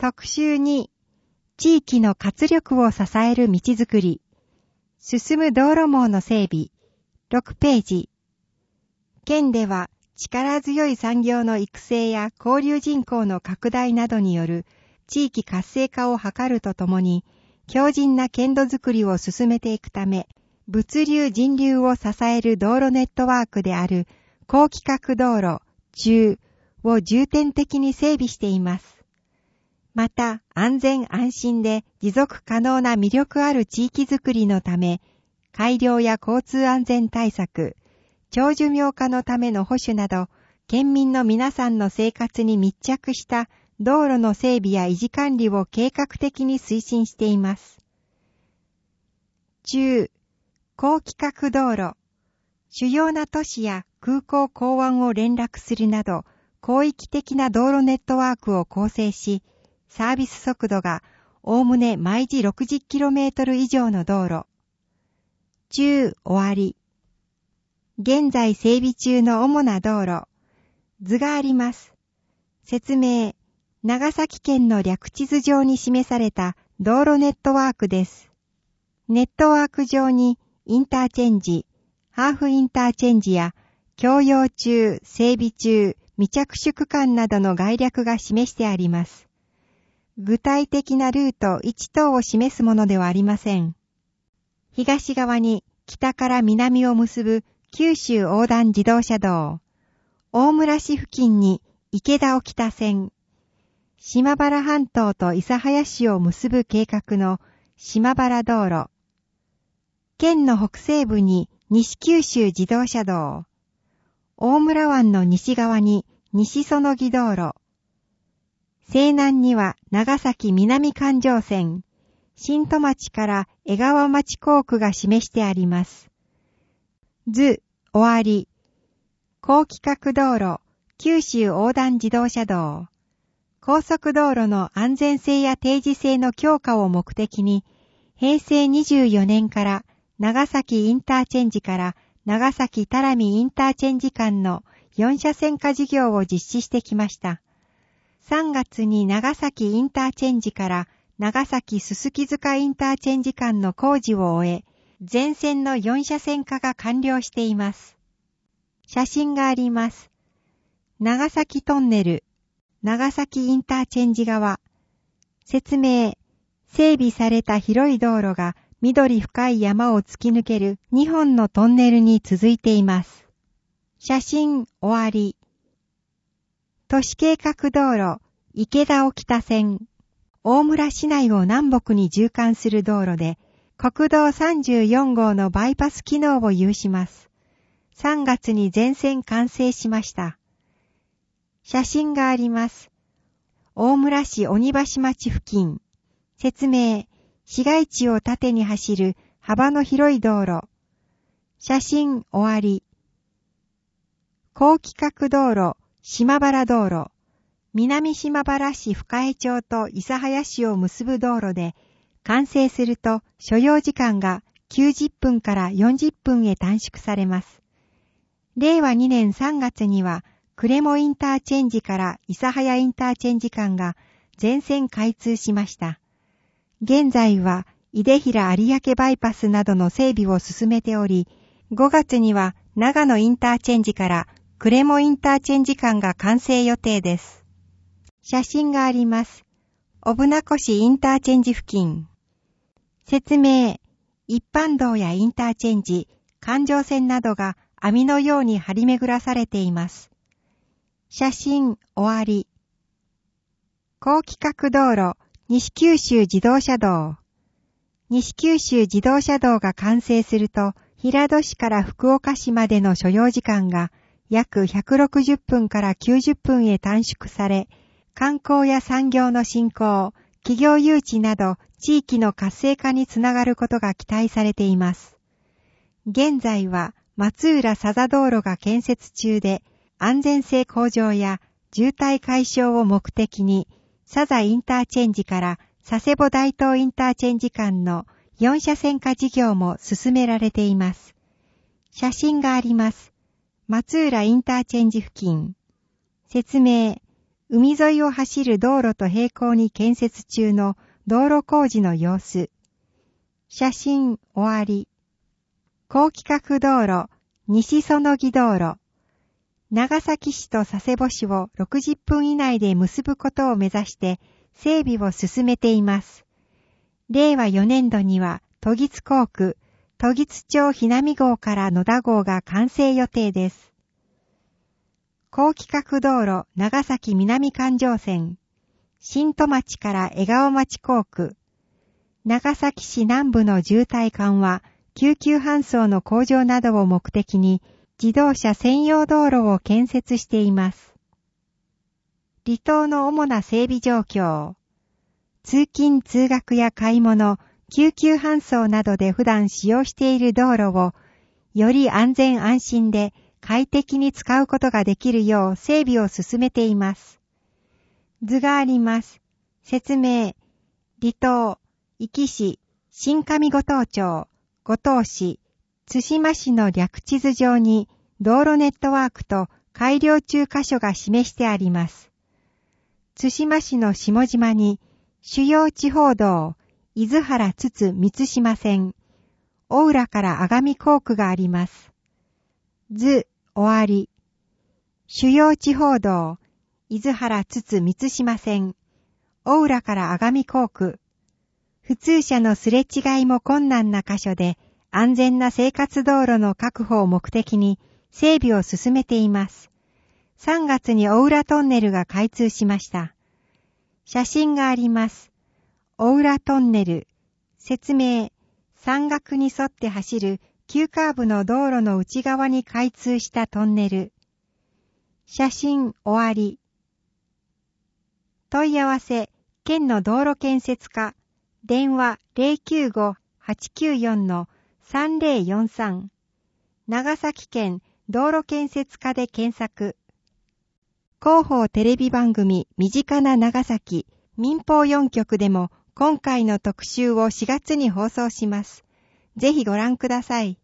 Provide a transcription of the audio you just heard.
特集2、地域の活力を支える道づくり。進む道路網の整備。6ページ。県では力強い産業の育成や交流人口の拡大などによる地域活性化を図るとともに、強靭な県土づくりを進めていくため、物流人流を支える道路ネットワークである高規格道路、中を重点的に整備しています。また、安全安心で持続可能な魅力ある地域づくりのため、改良や交通安全対策、長寿命化のための保守など、県民の皆さんの生活に密着した道路の整備や維持管理を計画的に推進しています。中、高規格道路、主要な都市や空港港湾を連絡するなど、広域的な道路ネットワークを構成し、サービス速度がおおむね毎時 60km 以上の道路。中終わり。現在整備中の主な道路。図があります。説明。長崎県の略地図上に示された道路ネットワークです。ネットワーク上にインターチェンジ、ハーフインターチェンジや共用中、整備中、未着手区間などの概略が示してあります。具体的なルート1等を示すものではありません。東側に北から南を結ぶ九州横断自動車道。大村市付近に池田沖田線。島原半島と諫早市を結ぶ計画の島原道路。県の北西部に西九州自動車道。大村湾の西側に西園木道路。西南には長崎南環状線。新戸町から江川町工区が示してあります。図、終わり。高規格道路、九州横断自動車道。高速道路の安全性や定時性の強化を目的に、平成24年から長崎インターチェンジから長崎多良見インターチェンジ間の4車線化事業を実施してきました。3月に長崎インターチェンジから長崎すすき塚インターチェンジ間の工事を終え、全線の4車線化が完了しています。写真があります。長崎トンネル、長崎インターチェンジ側。説明。整備された広い道路が緑深い山を突き抜ける2本のトンネルに続いています。写真終わり。都市計画道路、池田沖田線。大村市内を南北に縦貫する道路で、国道34号のバイパス機能を有します。3月に全線完成しました。写真があります。大村市鬼橋町付近。説明。市街地を縦に走る幅の広い道路。写真終わり。高規格道路、島原道路。南島原市深江町と諫早市を結ぶ道路で、完成すると所要時間が90分から40分へ短縮されます。令和2年3月には、呉茂インターチェンジから諫早インターチェンジ間が全線開通しました。現在は、井出平有明バイパスなどの整備を進めており、5月には長野インターチェンジから呉茂インターチェンジ間が完成予定です。写真があります。小船越インターチェンジ付近。説明。一般道やインターチェンジ、環状線などが網のように張り巡らされています。写真終わり。高規格道路、西九州自動車道。西九州自動車道が完成すると、平戸市から福岡市までの所要時間が約160分から90分へ短縮され、観光や産業の振興、企業誘致など地域の活性化につながることが期待されています。現在は松浦佐座道路が建設中で、安全性向上や渋滞解消を目的に、佐座インターチェンジから佐世保大東インターチェンジ間の4車線化事業も進められています。写真があります。松浦インターチェンジ付近。説明。 海沿いを走る道路と並行に建設中の道路工事の様子。写真終わり。高規格道路、西園木道路。長崎市と佐世保市を60分以内で結ぶことを目指して整備を進めています。令和4年度には都議津工区、都議津町ひなみ号から野田号が完成予定です。高規格道路長崎南環状線。新戸町から江川町工区。長崎市南部の渋滞緩和、救急搬送の向上などを目的に自動車専用道路を建設しています。離島の主な整備状況。通勤通学や買い物、救急搬送などで普段使用している道路をより安全安心で快適に使うことができるよう整備を進めています。図があります。説明。離島、壱岐市、新上五島町、五島市、津島市の略地図上に道路ネットワークと改良中箇所が示してあります。津島市の下島に主要地方道、伊豆原津々満島線、大浦から阿賀工区があります。図、終わり。主要地方道、伊豆原津々満島線、大浦から阿賀工区。普通車のすれ違いも困難な箇所で安全な生活道路の確保を目的に整備を進めています。3月に大浦トンネルが開通しました。写真があります。大浦トンネル。説明。山岳に沿って走る急カーブの道路の内側に開通したトンネル。写真終わり。問い合わせ、県の道路建設課。電話 095-894-3043 長崎県道路建設課で検索。広報テレビ番組身近な長崎民放4局でも今回の特集を4月に放送します。ぜひご覧ください。